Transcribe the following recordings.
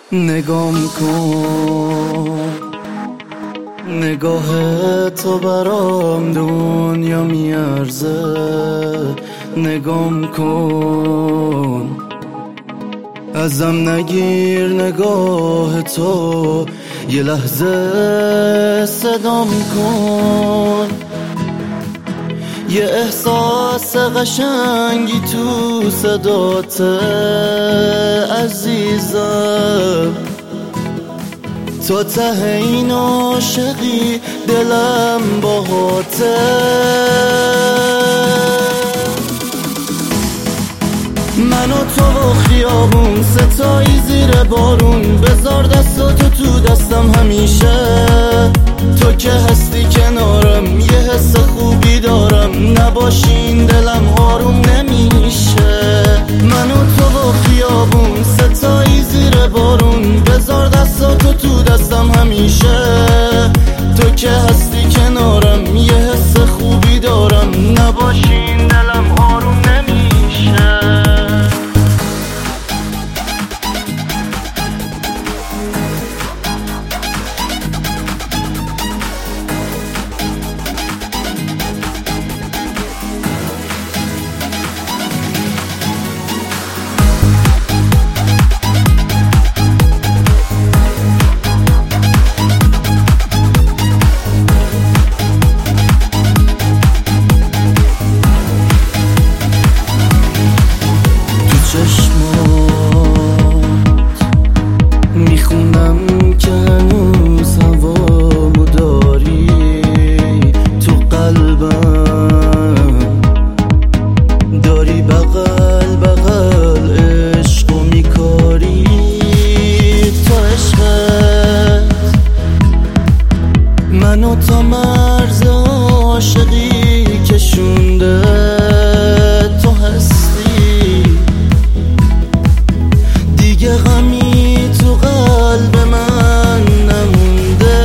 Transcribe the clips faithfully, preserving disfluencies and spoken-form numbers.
نگام کن، نگاه تو برام دنیا میارزه. نگام کن، ازم نگیر نگاه تو، یه لحظه صدام کن. یه احساس قشنگی تو صدات عزیزم، تا ته این عاشقی دلم باهاته. من و تو و خیابون ستایی زیر بارون، بذار دستاتو تو دستم همیشه. تو که هستی کنارم یه حس خوبی دارم، نباشین دلم آروم نمیشه. من و تو و خیابون ستایی زیر بارون، بذار دستاتو تو دستم همیشه. تو که هستی کنارم یه حس خوبی دارم، نباشین دلم آروم نمیشه. میخونم که هنوز هوامو داری تو قلبم، داری بغل بغل عشقو میکاری. تو عشقت منو تا مرز عاشقی کشونده. تو هستی دیگه غمی تو قلب من نمونده.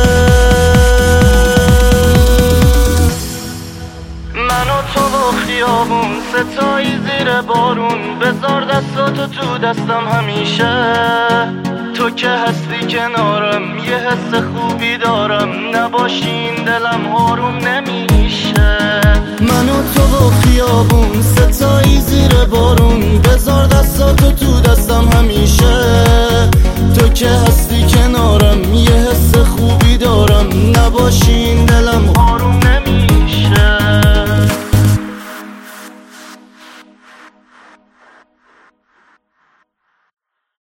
من و تو و خیابون ستایی زیر بارون، بذار دستاتو تو دستم همیشه. تو که هستی کنارم یه حس خوبی دارم، نباشین دلم آروم نمیشه. من و تو و خیابون ستایی زیر بارون، بذار دستاتو تو دستم همیشه. تو که هستی